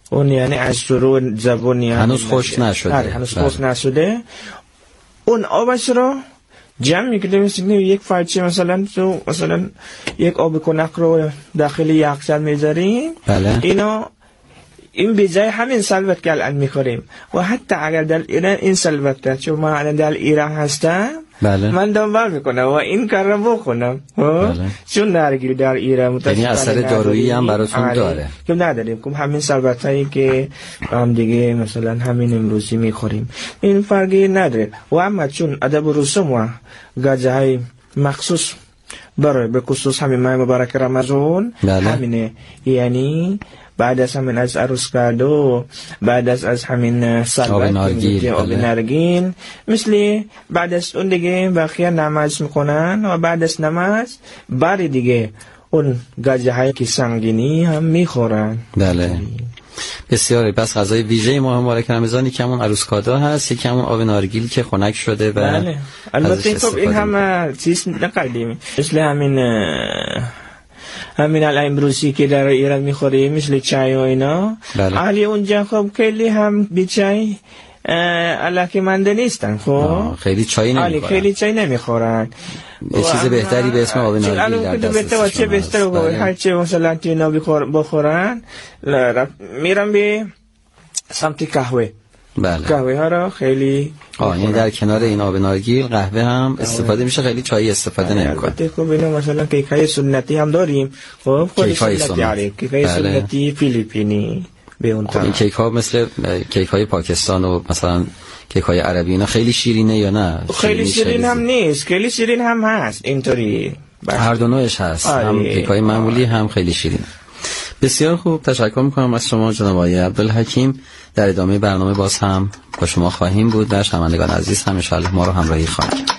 اون یعنی از شروع زبون یعنی هنوز خشک نشده. هنوز خشک نشده. اون آبش رو جمع میکنیم، یک فرچه مثلا تو مثلا یک آب کنک رو داخل یخچال میذاریم. بله. این به همین سلوت که الان میخوریم و حتی اگر در ایران این سلوت چون ما الان در ایران هستم، بله. من دنبال میکنم و این کار رو بکنم. بله. چون نارگیل در ایران یعنی اثر دارویی هم براتون داره که نداریم، که همین سلوت هایی که هم دیگه مثلا همین امروزی میخوریم این فرقی نداره. و اما چون ادب و رسوم و گاجه های مخصوص برای به خصوص همین ماه مبارک رمضان، بله. همینه یعنی بعد از همین از عروس کادو، بعد از همین سلوات آب نارگیل، مثل بعد از اون دیگه بقیه نماز میکنن و بعد از نماز باری دیگه اون گاجه های که سنگینی هم میخورن. بله بسیاری. پس غذای ویژه ماه مبارک رمضانی که همون عروس کادو هست، یکی همون آب نارگیل که خنک شده و بله. البته خب این هم چیز نقدیم مثل همین الامروزی که در ایران میخوریم مثل چای و اینا. بله. علی اونجا خب خیلی هم بی چای علاقه مند نیستن. خب خیلی چای نمیخورن. خیلی چای نمیخورن. یه چیز بهتری به اسم آب نارگیل در دسترسشون بهتر هر چه مثلا اینا بخورن میرن به سمت قهوه. بله. قهوه ها را خیلی یعنی در کنار این آب نارگیل قهوه هم استفاده میشه، خیلی چای استفاده نمیکنه. البته خب اینا مثلا کیکای سنتی هم داریم. خب کیکای سنتی، کیکای سنتی فیلیپینی به اون خب این کیک ها مثل کیک های پاکستان و مثلا کیک های عربی اینا خیلی شیرینه یا نه؟ خیلی شیرین هم نیست، خیلی شیرین هم هست، اینطوری هر دو نوعش هست. هم کیک های معمولی هم خیلی شیرین. بسیار خوب، تشکر میکنم از شما جناب آقای عبدالحکیم. در ادامه برنامه باز هم با شما خواهیم بود و شنوندگان عزیز هم ان شاء الله ما رو همراهی خواهید کرد.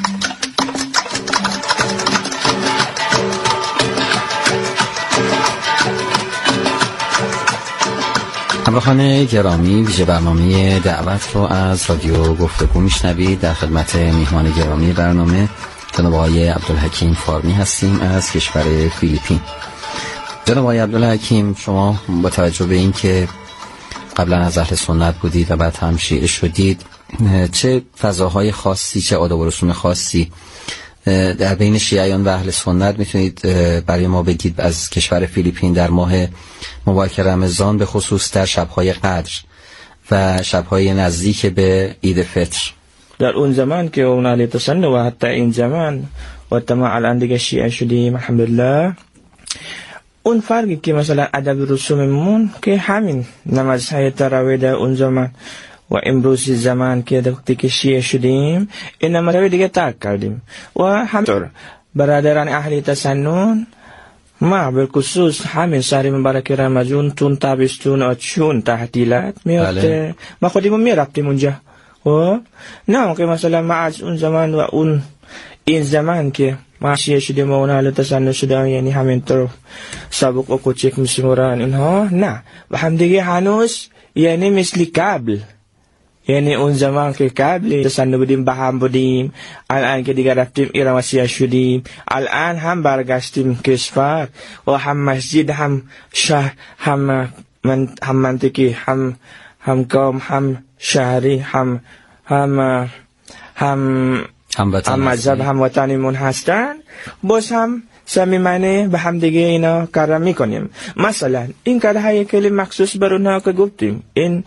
همراهان گرامی، ویژه برنامه دعوت رو از رادیو گفتگو میشنوید. در خدمت میهمان گرامی برنامه جناب آقای عبدالحکیم فارمی هستیم از کشور فیلیپین. جناب آقای عبدالحکیم، شما با توجه به این که قبلا از اهل سنت بودید و بعد هم شیعه شدید، چه فضاهای خاصی، چه آداب و رسوم خاصی در بین شیعیان و اهل سنت میتونید برای ما بگید از کشور فیلیپین در ماه مبارک رمضان، به خصوص در شب‌های قدر و شب‌های نزدیک به عید فطر؟ در اون زمان که اون علی تسنن و حتی این زمان و ما الان دیگه شیعه شدیم الحمدلله، اون فرقی که مثلا ادب رسوممون که همین نمازهای تراویح در اون زمان و امروز زمان که وقتی که شیعه شدیم این نمازهای دیگه ترک کردیم. و همینطور برادران اهل تسنن ما بالخصوص همین شهر مبارک رمضان تون تابستون و چون تعطیلات میاد ما خودمون میرفتیم اونجا. و نه که مثلا ما از اون زمان و اون این زمان که ما شیعه شدیم و اون اهل تسنن شدن یعنی همینطور سابق و کوچک میشمرن اینها، نه و هم دیگه هنوز یعنی مثل قبل، یعنی اون زمان که قبل تسنن بودیم با هم بودیم، الان که دیگه رفتیم ایران و شیعه شدیم، الان هم برگشتیم کشور و هم مسجد هم شهر هم منطقی هم قوم هم شهری هم مذهب هم وطنیمون هستن، باز هم صمیمانه به هم دیگه اینا کار میکنیم. مثلا این کارهای خیلی مخصوص بر اونها که گفتیم، این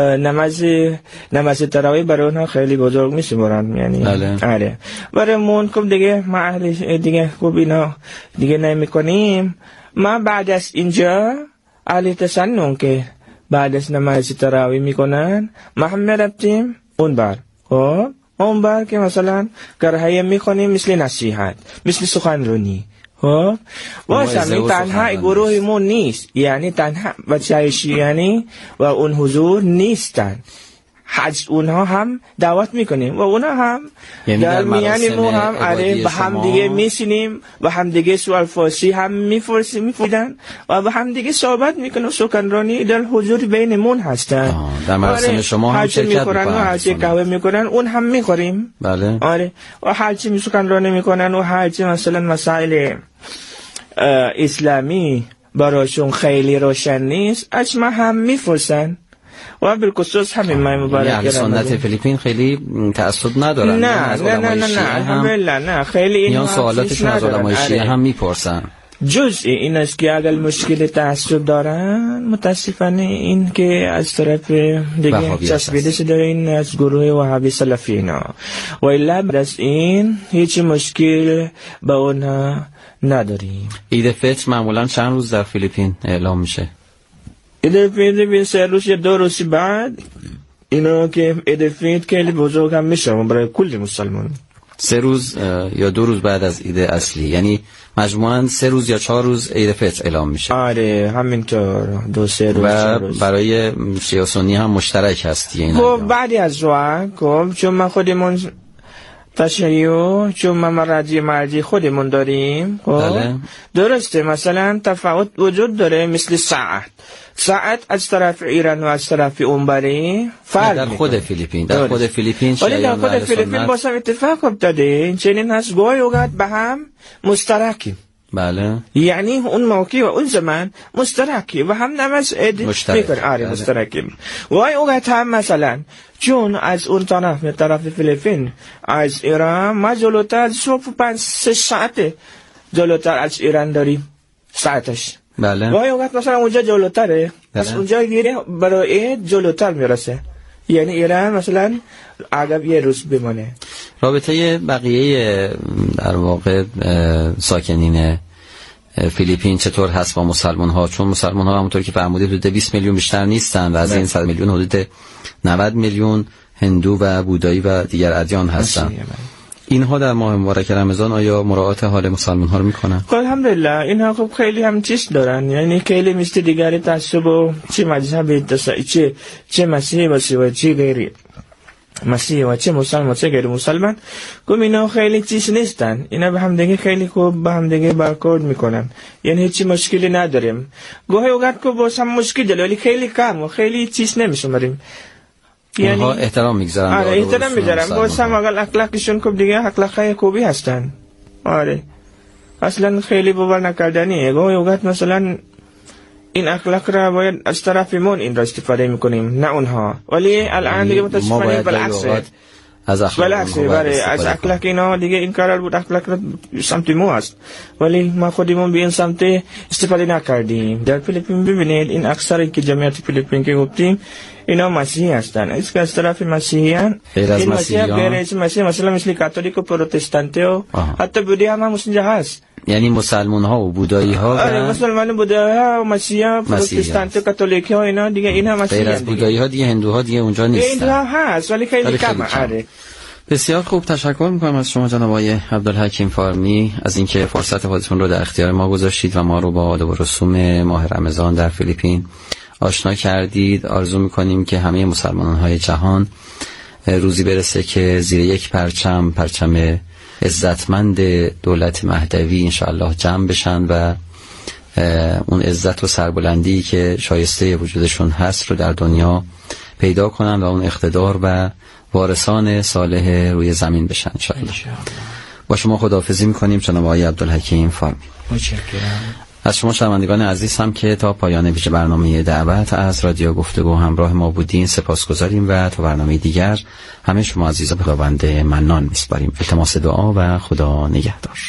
نماز تراویح بر اونها خیلی بزرگ میشمارن، یعنی آره برای مون خب دیگه ما اهل دیگه خب اینا دیگه نمیکنیم. ما بعد از اینجا اهل تسنن که بعد از نماز تراویح میکنن ما هم میرفتیم اون بار. خب اون بار که مثلا کارهای میکنیم مثل نصیحت، مثل سخنرانی. خب واسه این تنها گروهمون نیست، یعنی تنها بچه‌های شیعه و اون حضور نیستن، حج اونها هم دعوت میکنیم و اونها هم یعنی در میانمون هم آره با هم دیگه میشینیم و هم دیگه سوال فارسی هم میفرسیدن و با هم دیگه صحبت میکنیم، سخنرانی در حضور بینمون هستن. در مراسم شما هم شرکت میکنن و هرچی قهوه میکنن اون هم میخوریم. بله آره و هرچی سخنرانی میکنن و هرچی مثلا مسائل اسلامی براشون خیلی روشن نیست، از ما هم میپرسن و بالخصوص همین ماه مبارک سنت فیلیپین خیلی تعصب ندارن. نه الحمدلله نه، خیلی این سوالاتشون از علمای شیعه هم میپرسن. جزء این است که اگر مشکل تعصب دارن، متاسفانه این که از طرف دیگه چسبیده شده این از گروه وهابی سلفی اینا، و الا بعد از این هیچ مشکل با اونها نداریم. عید فطر معمولا چند روز در فیلیپین اعلام میشه؟ عید فطر 3 روز یا 2 روز بعد اینا که عید فطر خیلی بزرگ هم میشه برای کل مسلمان. 3 روز یا 2 روز بعد از عید اصلی، یعنی مجموعاً 3 روز یا 4 روز عید فطر اعلام میشه. آره همینطور 2-3 روز. و برای شیعه و سنی هم مشترک هست دیگه این. خب بعدی از وقت خب چون ما خودمون تشیع، چون ما مرجع خودمون داریم، خب درسته مثلا تفاوت وجود داره، مثل ساعت از طرف ایران و از طرف اونبری فرق در خود فیلیپین، در خود فیلیپین شیعیان و اهل سنت با هم اتفاق افتاده، چنین هست گاهی اوقات به هم مشترکی. بله، یعنی اون موقع و اون زمان مشترکی و هم نماز عید مشترکی. گاهی اوقات هم مثلا چون از اون طرف فیلیپین از ایران ما جلوتر 5-6 ساعت جلوتر از ایران داریم ساعتش. بله. گاهی اوقات مثلا اونجا جلوتره، پس اونجا دیگه برای جلوتر میرسه، یعنی ایران مثلا عقب 1 روز بمونه. رابطه بقیه در واقع ساکنین فیلیپین چطور هست با مسلمان ها؟ چون مسلمان ها همونطور که فرمودید حدود 20 میلیون بیشتر نیستن و از این 100 میلیون حدود 90 میلیون هندو و بودایی و دیگر ادیان هستن. اینها در ماه مبارک رمضان آیا مراعات حال مسلمان ها رو میکنن؟ الحمدلله اینها خب خیلی هم چیز دارن، یعنی خیلی مثل دیگری تعصب و چه مذهبی چه مسیحی باشه و چه غیری مسیحی و چه مسلمان چه غیر مسلمان، گم اینا خیلی چیز نیستن، اینا به هم دیگه خیلی خوب به هم دیگه برخورد میکنن، یعنی هیچ مشکلی نداریم. گاهی اوقات که باز هم مشکل داره ولی خیلی کم و خیلی چیز نمیشماریم، یعنی احترام میگذارن. آره احترام میذارن، باز هم اگر اخلاقشون خوب دیگه اخلاقای خوبی هستن. آره اصلا خیلی باور نکردنیه. گاهی اوقات مثلا این اخلاق را باید از طرفمون این را استفاده میکنیم نه اونها، ولی الان دیگه متاسفانه بالعکسه. از اخلاق اینا دیگه این قرار بود اخلاق را سمت ما است، ولی ما خودمون به این سمت استفاده نکردیم. در فیلیپین ببینید این اکثری که جمعیت فیلیپین که گفتیم اینا مسیحی هستن، از که از طرف مسیحیان غیر از مسیحیان مثلا مثل کاتولیک و پروتستانتی و حتی بودی هم اونجا هست، یعنی مسلمان ها و بودایی ها مسلمان بودایی ها و مسیحی ها پروتستانت و کاتولیک ها اینا دیگه اینا مسیحی غیر از بودایی ها دیگه هندوها دیگه اونجا نیستن. این هست ولی خیلی کمه. بسیار خوب، تشکر میکنم از شما جناب آقای عبدالحکیم فارمی از اینکه فرصت خودتون رو در اختیار ما گذاشتید و ما رو با آداب و رسوم ماه رمضان در فیلیپین آشنا کردید. آرزو میکنیم که همه مسلمانان جهان روزی برسه که زیر یک پرچم عزتمند دولت مهدوی انشاءالله جمع بشن و اون عزت و سربلندی که شایسته وجودشون هست رو در دنیا پیدا کنن و اون اقتدار و وارثان صالح روی زمین بشن انشاءالله. با شما خداحافظی میکنیم جناب آقای عبدالحکیم فارمی. متشکرم. از شما شنوندگان عزیز هم که تا پایان ویژه برنامه دعوت از رادیو گفتگو همراه ما بودین سپاسگزاریم و تا برنامه دیگر همه شما عزیزان به خداوند منان میسپاریم. التماس دعا و خدا نگهدار.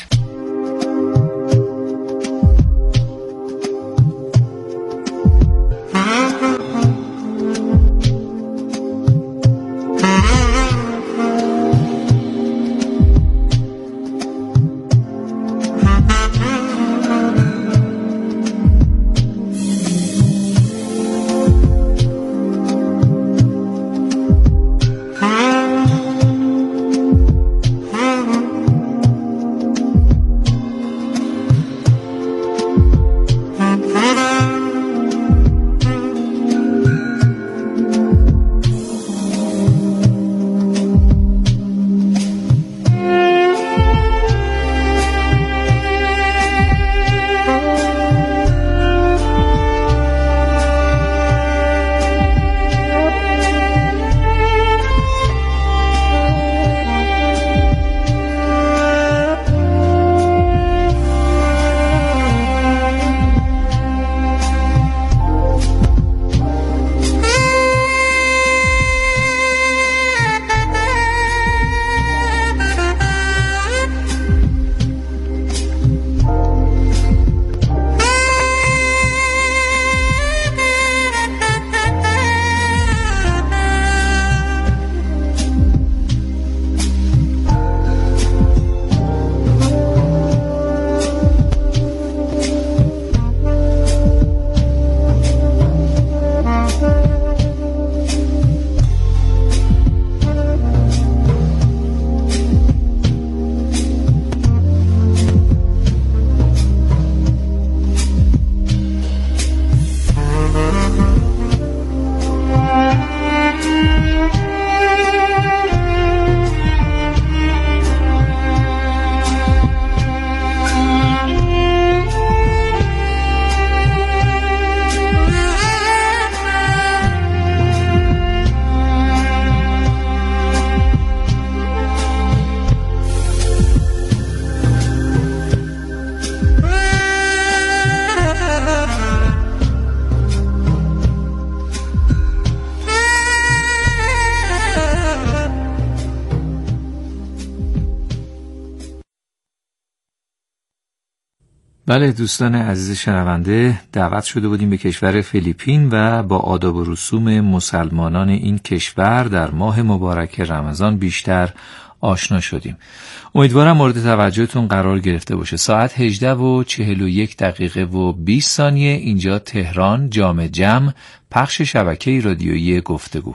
بله دوستان عزیز شنونده، دعوت شده بودیم به کشور فیلیپین و با آداب و رسوم مسلمانان این کشور در ماه مبارک رمضان بیشتر آشنا شدیم. امیدوارم مورد توجهتون قرار گرفته باشه. ساعت 18:41 اینجا تهران، جام جم، پخش شبکه رادیویی گفتگو.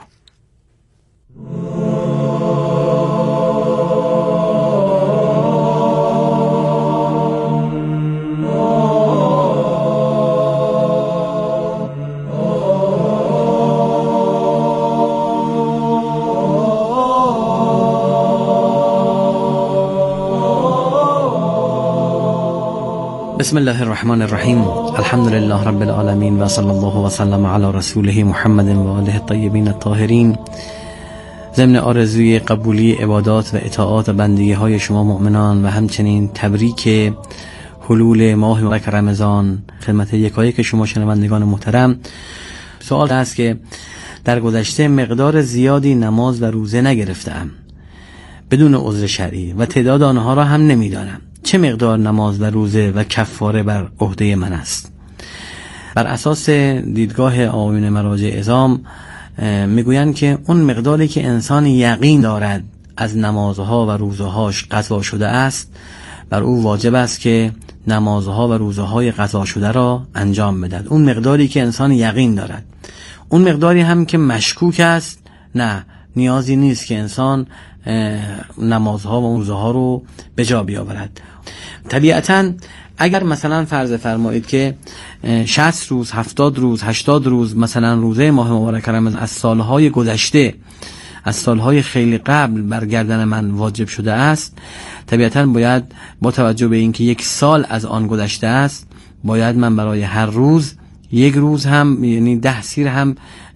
بسم الله الرحمن الرحیم. الحمد لله رب العالمین و صلی الله و سلم علی رسوله محمد و آله الطیبین الطاهرین. ضمن آرزوی قبولی عبادات و اطاعات و بندگی های شما مؤمنان و همچنین تبریک حلول ماه مبارک رمضان خدمت یکایک شما شنوندگان محترم، سوال است که در گذشته مقدار زیادی نماز و روزه نگرفتم بدون عذر شرعی و تعداد آنها را هم نمیدانم. چه مقدار نماز و روزه و کفاره بر عهده من است؟ بر اساس دیدگاه آیون مراجع عظام میگویند که اون مقداری که انسان یقین دارد از نمازها و روزهاش قضا شده است، بر او واجب است که نمازها و روزهای قضا شده را انجام بدهد. اون مقداری که انسان یقین دارد. اون مقداری هم که مشکوک است، نه، نیازی نیست که انسان نمازها و روزها رو به جا بیاورد. طبیعتاً اگر مثلا فرض فرمایید که 60 روز، 70 روز، 80 روز مثلا روزه ماه مبارک رمضان از سالهای گذشته، از سالهای خیلی قبل بر گردن من واجب شده است، طبیعتاً باید با توجه به اینکه یک سال از آن گذشته است، باید من برای هر روز یک روز هم، یعنی 10 سیر هم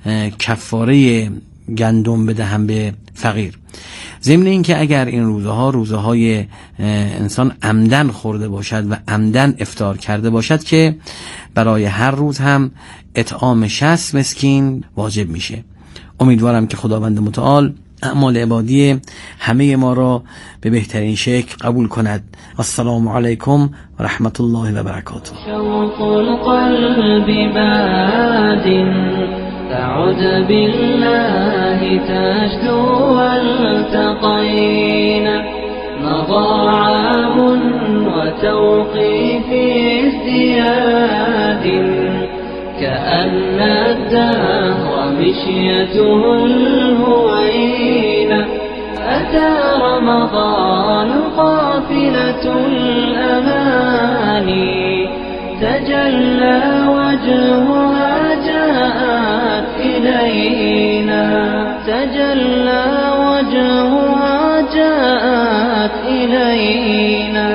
کفاره گندم بدهم به فقیر. ضمن این که اگر این روزهای انسان عمدن خورده باشد و عمدن افطار کرده باشد که برای هر روز هم اطعام 60 مسکین واجب میشه. امیدوارم که خداوند متعال اعمال عبادی همه ما را به بهترین شکل قبول کند. السلام علیکم و رحمت الله و برکاته. شوق القلب باد تعد بالله تجدو والتقينا مضى عام وتوقي في ازدياد كأن الدهر مشيته الهوينة أتى رمضان قافلة الأماني تجلى وجهها جاءت إلينا تجلى وجهها جاءت إلينا.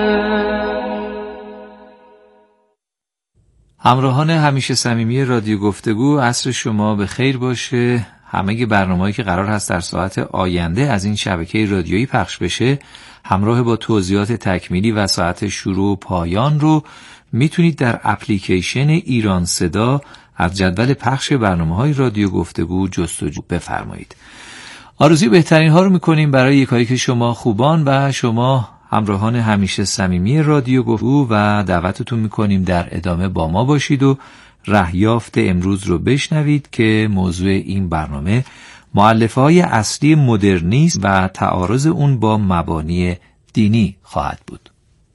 همراهان همیشه صمیمی رادیو گفتگو، عصر شما به خیر باشه. همه برنامه‌ای که قرار هست در ساعت آینده از این شبکه رادیویی پخش بشه همراه با توضیحات تکمیلی و ساعت شروع و پایان رو میتونید در اپلیکیشن ایران صدا از جدول پخش برنامه‌های رادیو گفتگو جستجو بفرمایید. آرزوی بهترین ها رو میکنیم برای یکایک شما خوبان و شما همراهان همیشه صمیمی رادیو گفتگو و دعوتتون میکنیم در ادامه با ما باشید و رهیافت امروز رو بشنوید که موضوع این برنامه مؤلفه‌های اصلی مدرنیسم و تعارض اون با مبانی دینی خواهد بود.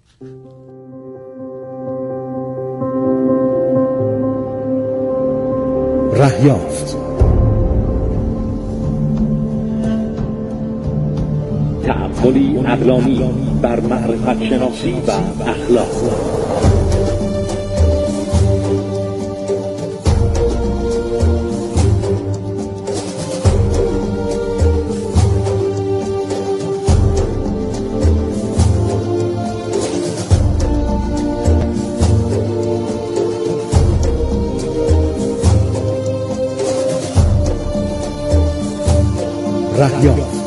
رهیافت، تأملی عقلانی بر معرفت شناسی و اخلاق. رهیافت.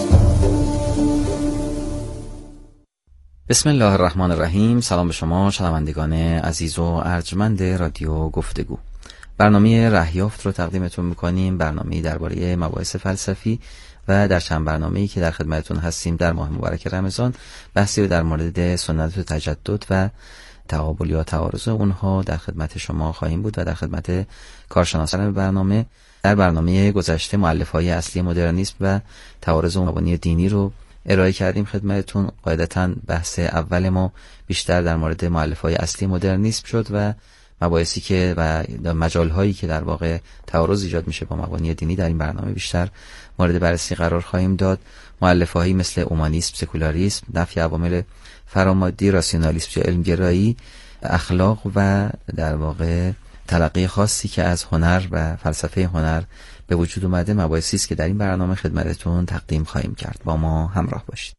بسم الله الرحمن الرحیم. سلام به شما شنوندگان عزیز و ارجمند رادیو گفتگو. برنامه رهیافت رو تقدیمتون میکنیم، برنامه‌ای درباره مباحث فلسفی و در چند برنامه‌ای که در خدمتتون هستیم در ماه مبارک رمضان بحثی رو در مورد سنت و تجدد و تقابل یا تعارض اونها در خدمت شما خواهیم بود و در خدمت کارشناسان برنامه. در برنامه گذشته مؤلفه‌های اصلی مدرنیسم و تعارض مبانی دینی رو ارائه کردیم خدمتتون. قاعدتاً بحث اول ما بیشتر در مورد مؤلفه‌های اصلی مدرنیسم شد و مباحثی که و مجال‌هایی که در واقع تعارض ایجاد میشه با مبانی دینی در این برنامه بیشتر مورد بررسی قرار خواهیم داد. مؤلفه‌هایی مثل اومانیسم، سکولاریسم، نفی عوامل فرامادی، راسیونالیسم یا علمگرایی، اخلاق و در واقع تلقی خاصی که از هنر و فلسفه هنر به وجود اومده مباحثی است که در این برنامه خدمتتون تقدیم خواهیم کرد. با ما همراه باشید.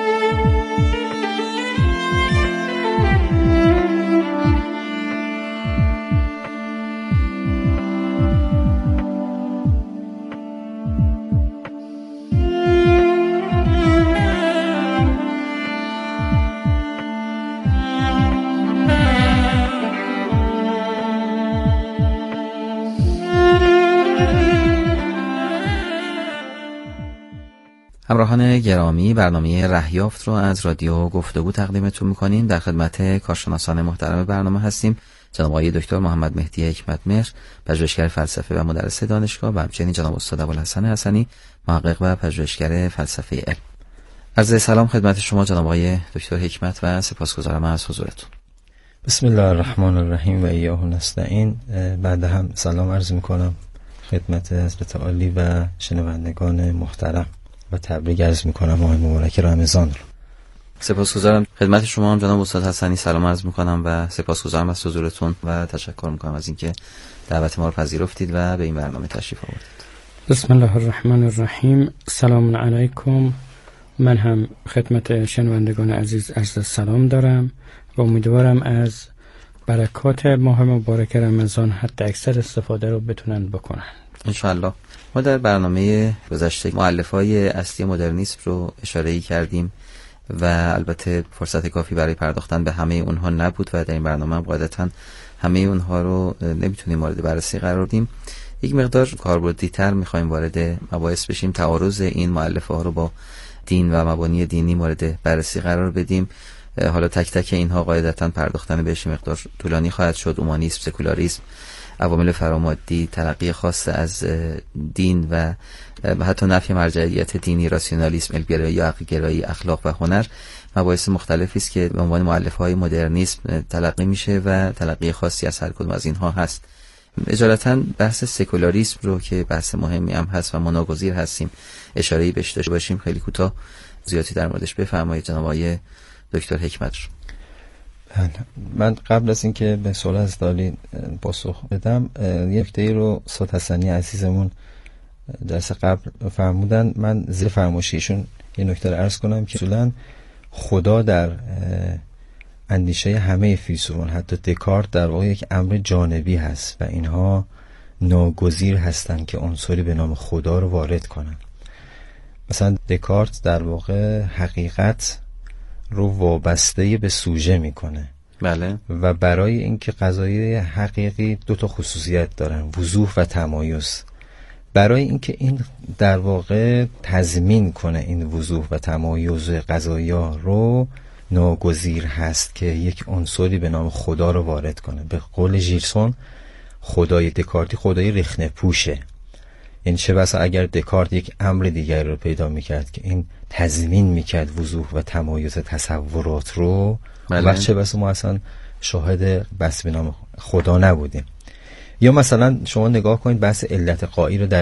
همراهان گرامی، برنامه رهیافت رو از رادیو گفتگو تقدیمتون میکنیم. در خدمت کارشناسان محترم برنامه هستیم. جناب آقای دکتر محمد مهدی حکمتمهر، پژوهشگر فلسفه و مدرس دانشگاه، و همچنین جناب استاد ابوالحسن حسنی، محقق و پژوهشگر فلسفه علم. عرض سلام خدمت شما جناب آقای دکتر حکمت و سپاسگزارم از حضورتون. بسم الله الرحمن الرحیم و ایاه نستعین. بعد هم سلام عرض میکنم خدمت حضرت عالی و شنوندگان محترم و تبریک عرض میکنم ماه مبارک رمضان رو. سپاسگزارم خدمت شما هم جناب استاد حسنی سلام عرض میکنم و سپاسگزارم از حضورتون و تشکر میکنم از اینکه دعوت ما رو پذیرفتید و به این برنامه تشریف آوردید. بسم الله الرحمن الرحیم. سلام علیکم. من هم خدمت شنوندگان عزیز عرض سلام دارم و امیدوارم از برکات ماه مبارک رمضان حتی اکثر استفاده رو بتونن بکنن انشاءالله. ما در برنامه گذشته مؤلفه‌های اصلی مدرنیسم رو اشاره‌ای کردیم و البته فرصت کافی برای پرداختن به همه اونها نبود و در این برنامه هم قاعدتاً همه اونها رو نمیتونیم مورد بررسی قرار بدیم. یک مقدار کاربردی‌تر می‌خوایم وارد مباحث بشیم، تعارض این مؤلفه‌ها رو با دین و مبانی دینی مورد بررسی قرار بدیم. حالا تک تک اینها قاعدتاً پرداختن بهش مقدار طولانی خواهد شد. اومانیسم، سکولاریسم، عوامل فرامادی، تلقی خاص از دین و حتی نفی مرجعیت دینی، راسیونالیسم، علمگرایی، عقلگرایی، اخلاق و هنر مباحث مختلفی است که به عنوان مؤلفه‌های مدرنیسم تلقی میشه و تلقی خاصی از هر کدوم از اینها هست. اجالتا بحث سکولاریسم رو که بحث مهمی هم هست و مناگزیر هستیم اشاره‌ای بهش داشته باشیم. خیلی کوتاه زیادی در موردش بفرمایید جناب آقای دکتر حکمت. من قبل از اینکه به سوال از دالی پاسخ بدم یک نکته رو استاد حسنی عزیزمون درس قبل فرمودن، من زیر فرمایششون یه نکته رو عرض کنم که اصولا خدا در اندیشه همه فیلسوفان حتی دکارت در واقع یک امر جانبی هست و اینها ناگزیر هستند که عنصری به نام خدا رو وارد کنن. مثلا دکارت در واقع حقیقت رو وابسته به سوژه میکنه. بله. و برای اینکه قضایای حقیقی دو تا خصوصیت دارن، وضوح و تمایز. برای اینکه این در واقع تضمین کنه این وضوح و تمایز قضایا رو ناگزیر هست که یک عنصری به نام خدا رو وارد کنه. به قول ژیلسون خدای دکارتی خدای رخنه پوشه. یعنی چه بسا اگر دکارت یک امر دیگر رو پیدا میکرد که این تضمین میکرد وضوح و تمایز تصورات رو، و چه بسا ما اصلا شاهد بحث به نام خدا نبودیم. یا مثلا شما نگاه کنید بحث علت قایی رو در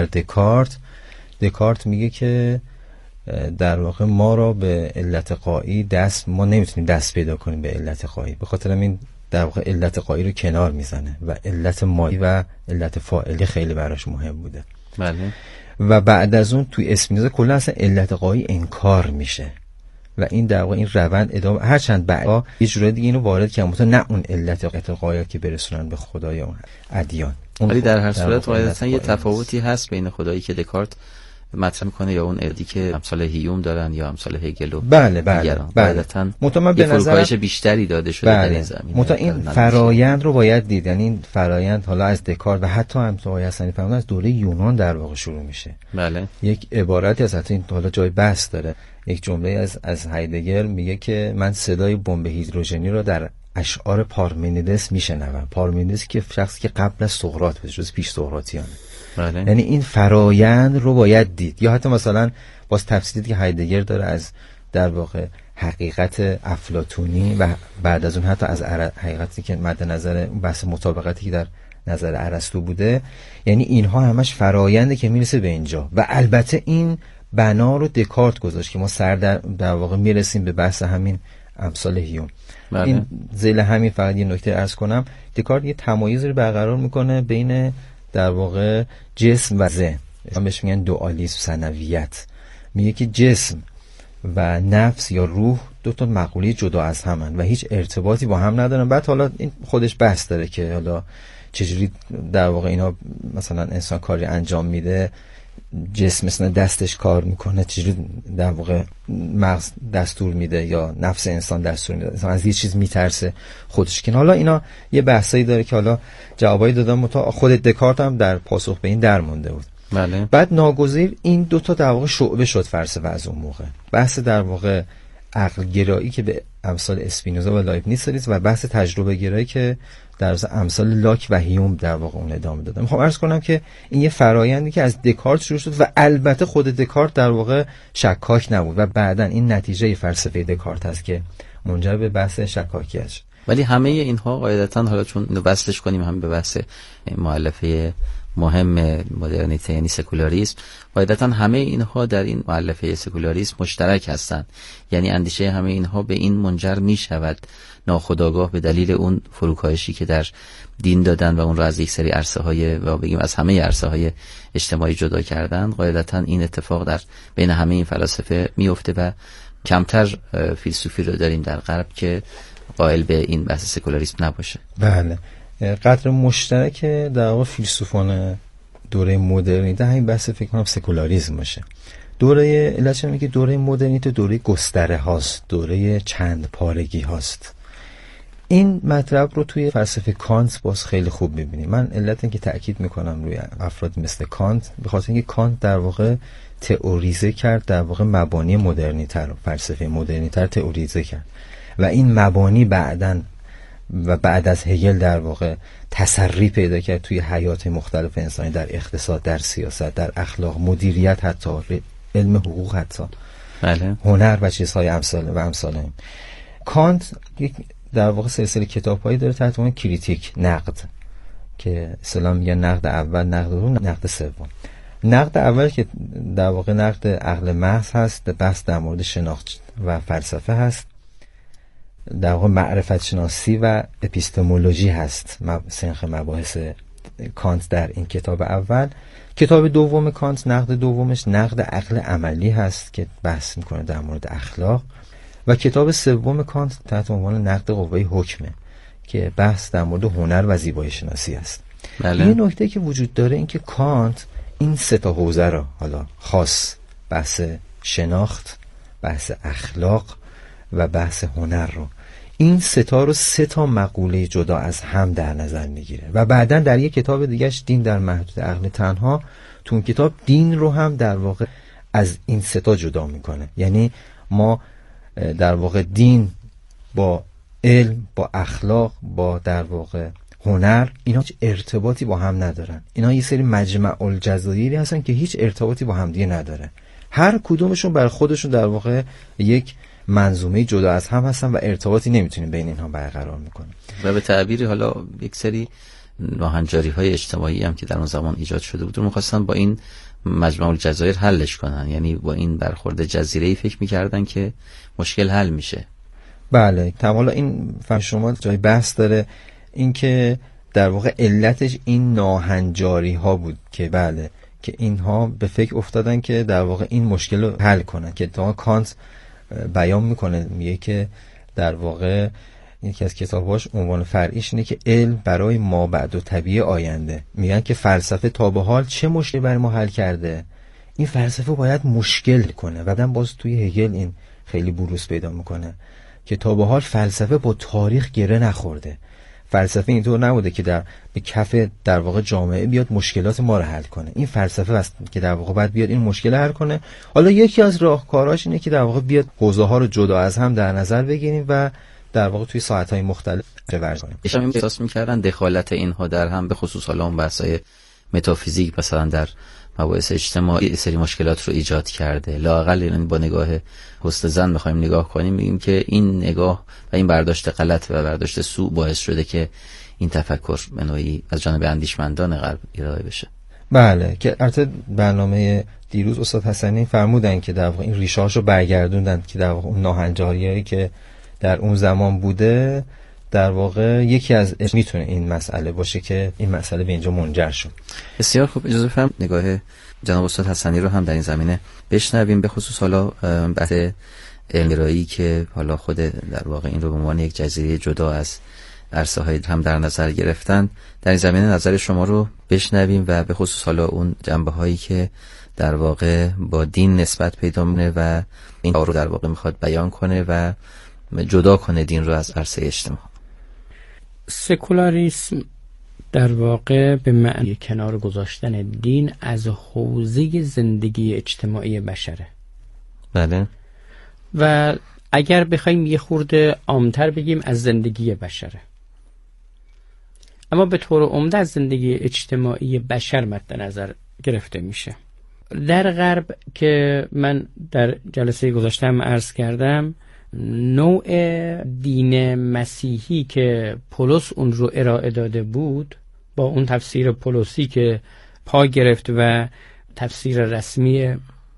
دکارت میگه که در واقع ما را به علت قایی ما نمیتونیم دست پیدا کنیم به علت قایی، به خاطر این در واقع علت قایی رو کنار میزنه و علت مایی و علت فاعلی خیلی براش مهم بوده. بله. و بعد از اون توی اسپینوزا کلا اصلا علت قایی انکار میشه و این در واقع این روند ادامه، هرچند بعدا یه جوری دیگه اینو وارد کردن، نه اون علت قایی که برسونن به خدای اون ادیان، ولی در هر صورت قاعدتا یه تفاوتی هست بین خدایی که دکارت مطرح میکنه یا اون ادی که امثال هیوم دارن یا امثال هگل و بله مطمئن به فروپایش بیشتری داده شده در این زمینه. این فرایند رو باید دید، یعنی این فرایند حالا از دکارت و حتی هم آقای حسنی فرمودن از دوره یونان در واقع شروع میشه. بله. یک عبارتی از حتی این حالا جای بحث داره، یک جمله از هایدگر میگه که من صدای بمب هیدروژنی رو در اشعار پارمنیدس میشنوم. پارمنیدس که شخصی که قبل از سقراط بود، جز پیش سقراطیانه. بله. یعنی این فرایند رو باید دید. یا حتی مثلا باز تفسیری که هایدگر داره از در واقع حقیقت افلاطونی و بعد از اون حتی از حقیقتی که مد نظر بحث مطابقتی که در نظر ارسطو بوده، یعنی اینها همش فراینده که میرسه به اینجا. و البته این بنا رو دکارت گذاشت که ما سر در واقع میرسیم به بحث همین امثال هیوم. بله. این ذیل همین فقط یه نکته عرض کنم، دکارت یه تمایزی رو برقرار میکنه بین در واقع جسم و ذهن، بهش میگن دوالیسم، ثنویت. میگه که جسم و نفس یا روح دو تا مقوله جدا از همن و هیچ ارتباطی با هم ندارن. بعد حالا این خودش بحث داره که حالا چجوری در واقع اینا مثلا انسان کاری انجام میده، جسم مثلا دستش کار میکنه، چجوری در واقع مغز دستور میده یا نفس انسان دستور میده، انسان از یه چیز میترسه خودش. که حالا اینا یه بحثایی داره که حالا جوابایی دادم، خود دکارت هم در پاسخ به این درمونده بود. بله. بعد ناگزیر این دوتا در واقع شعبه شد فلسفه از اون موقع، بحث در واقع عقل گرایی که به امثال اسپینوزا و لایبنیتس رسید و بحث تجربه گرایی که در امثال لاک و هیوم در واقع اون ادامه دادم. میخوام عرض کنم که این یه فرایندی که از دکارت شروع شد و البته خود دکارت در واقع شکاک نبود و بعداً این نتیجه فلسفه دکارت است که منجر به بحث شکاکیت شد. ولی همه اینها قاعدتاً، حالا چون اینو وصلش کنیم هم به بحث مؤلفه مهم مدرنیته یعنی سکولاریسم، قاعدتاً همه اینها در این مؤلفه سکولاریسم مشترک هستند. یعنی اندیشه همه اینها به این منجر می شود ناخودآگاه به دلیل اون فروکاهشی که در دین دادن و اون را از یک سری عرصه های و بگیم از همه عرصه های اجتماعی جدا کردن. قاعدتاً این اتفاق در بین همه این فلاسفه میفته و کمتر فیلسوفی رو داریم در غرب که قائل به این بحث سکولاریسم نباشه. بله، قدر مشترک در واقع فیلسوفان دوره مدرنیته همین بحث فکر کنم سکولاریسم باشه. دوره علتش اینه که دوره مدرنیته دوره گستره هاست، دوره چند پارگی هاست. این مطلب رو توی فلسفه کانت باز خیلی خوب می‌بینیم. من علت این که تأکید میکنم روی افراد مثل کانت به خاطر اینکه کانت در واقع تئوریزه کرد در واقع مبانی مدرنیته رو، فلسفه مدرنیته رو تئوریزه کرد و این مبانی بعداً و بعد از هگل در واقع تسری پیدا کرد توی حیات مختلف انسانی، در اقتصاد، در سیاست، در اخلاق، مدیریت، حتی علم حقوق، حتی بله. هنر و چیزهای امثال این. کانت یک در واقع سلسله کتاب‌هایی داره تحت عنوان کریتیک، نقد، که اصطلاحاً میگن نقد اول، نقد دوم، نقد سوم. نقد اول که در واقع نقد عقل محض هست، بحث در مورد شناخت و فلسفه هست، در واقع معرفت شناسی و اپیستمولوژی هست سنخ مباحث کانت در این کتاب اول. کتاب دوم کانت، نقد دومش نقد عقل عملی هست که بحث میکنه در مورد اخلاق، و کتاب سوم کانت تحت عنوان نقد قوه حکمه که بحث در مورد هنر و زیبایی شناسی است. بله. یه نکته که وجود داره این که کانت این سه تا حوزه رو، حالا خاص بحث شناخت، بحث اخلاق و بحث هنر رو، این سه تا رو سه تا مقوله جدا از هم در نظر میگیره و بعداً در یک کتاب دیگهش دین در محدود عقل تنها، تو اون کتاب دین رو هم در واقع از این سه تا جدا میکنه. یعنی ما در واقع دین با علم، با اخلاق، با در واقع هنر، اینا هیچ ارتباطی با هم ندارن. اینا یه سری مجمع الجزایری هستن که هیچ ارتباطی با هم دیگه نداره. هر کدومشون بر خودشون در واقع یک منظومه جدا از هم هستن و ارتباطی نمیتونیم بین اینها برقرار میکنیم. و به تعبیری حالا یک سری ناهنجاری های اجتماعی هم که در اون زمان ایجاد شده بود رو می‌خواستن با این مجمع الجزایر حلش کنن، یعنی با این برخورد جزیره‌ای فکر می‌کردن که مشکل حل میشه. بله، تمام این فهم شما جای بحث داره، این که در واقع علتش این ناهنجاری ها بود که بله که اینها به فکر افتادن که در واقع این مشکل رو حل کنن، که تا کانت بیان میکنه، میگه که در واقع یکی از کتاباش عنوان فرعیش اینه که علم برای ما بعد و طبیعه آینده. میگن که فلسفه تا به حال چه مشکلی برای ما حل کرده، این فلسفه باید مشکل کنه. و بعدن باز توی هگل این خیلی بروز پیدا میکنه که تا به حال فلسفه با تاریخ گره نخورده. فلسفه اینطور نبوده که به کف در واقع جامعه بیاد مشکلات ما رو حل کنه. این فلسفه است که در واقع باید بیاد این مشکل حل کنه. حالا یکی از راهکاراش اینه که در واقع بیاد حوزه ها رو جدا از هم در نظر بگیریم و در واقع توی ساعت‌های مختلف ورزش کنیم. ایشون احساس می‌کردن دخالت اینها در هم به خصوص حالا اون بحث‌های متافیزیک مثلا در مباحث اجتماعی سری مشکلات رو ایجاد کرده. لااقل این با نگاه حسن ظن بخوایم نگاه کنیم میگیم که این نگاه و این برداشت غلط و برداشت سوء باعث شده که این تفکر به نوعی از جانب اندیشمندان غرب ارائه بشه. بله، که البته برنامه دیروز استاد حسنی فرمودن که در واقع این ریشه‌هاشو برگردوندن که در واقع اون ناهنجاریایی که در اون زمان بوده در واقع یکی از میتونه این مسئله باشه که این مسئله به اینجا منجر شد. بسیار خوب، اجازه فرم نگاه جناب استاد حسنی رو هم در این زمینه بشنویم، به خصوص حالا بحث علم‌گرایی که حالا خود در واقع این رو به عنوان یک جزیره جدا از عرصه‌های هم در نظر گرفتن. در این زمینه نظر شما رو بشنویم و به خصوص حالا اون جنبه‌هایی که در واقع با دین نسبت پیدا می‌کنه و این رو در واقع میخواد بیان کنه و جدا کنه دین رو از عرصه اجتماع. سکولاریسم در واقع به معنی کنار گذاشتن دین از حوزه زندگی اجتماعی بشره. بله. و اگر بخوایم یه خورده عام‌تر بگیم از زندگی بشره، اما به طور عمده از زندگی اجتماعی بشر مد نظر گرفته میشه. در غرب که من در جلسه گذشته هم عرض کردم، نوع دین مسیحی که پولس اون رو ارائه داده بود با اون تفسیر پولسی که پا گرفت و تفسیر رسمی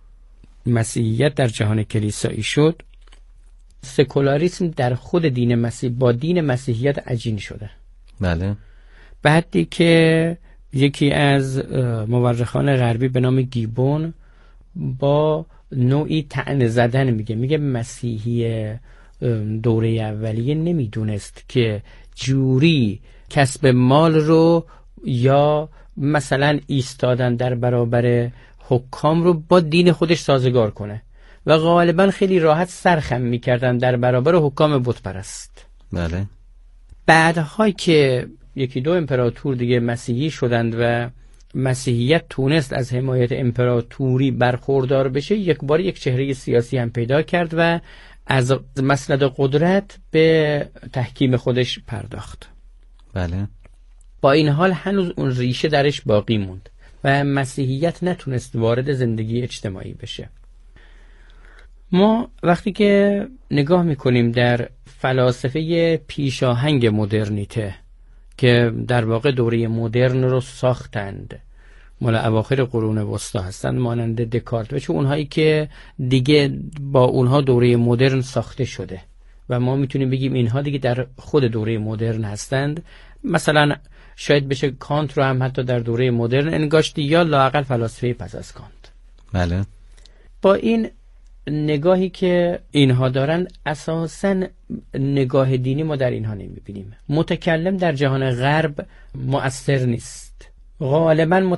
مسیحیت در جهان کلیسایی شد، سکولاریسم در خود دین مسیح با دین مسیحیت عجین شده. بله. بعدی که یکی از مورخان غربی به نام گیبون با نوعی طعنه زدن میگه مسیحی دوره اولیه نمیدونست که جوری کسب مال رو یا مثلا ایستادن در برابر حکام رو با دین خودش سازگار کنه و غالبا خیلی راحت سرخم میکردن در برابر حکام بت پرست. بله. بعدها که یکی دو امپراتور دیگه مسیحی شدند و مسیحیت تونست از حمایت امپراتوری برخوردار بشه، یک بار یک چهره سیاسی هم پیدا کرد و از مسند قدرت به تحکیم خودش پرداخت. بله. با این حال هنوز اون ریشه درش باقی موند و مسیحیت نتونست وارد زندگی اجتماعی بشه. ما وقتی که نگاه میکنیم در فلاسفه پیشاهنگ مدرنیته که در واقع دوره مدرن رو ساختند، مال اواخر قرون وسطا هستند، مانند دکارت و چون اونهایی که دیگه با اونها دوره مدرن ساخته شده و ما میتونیم بگیم اینها دیگه در خود دوره مدرن هستند. مثلا شاید بشه کانت رو هم حتی در دوره مدرن انگاشت یا لااقل فلاسفه پس از کانت. بله. با این نگاهی که اینها دارن اساساً نگاه دینی ما در اینها نمیبینیم. متکلم در جهان غرب مؤثر نیست. غالباً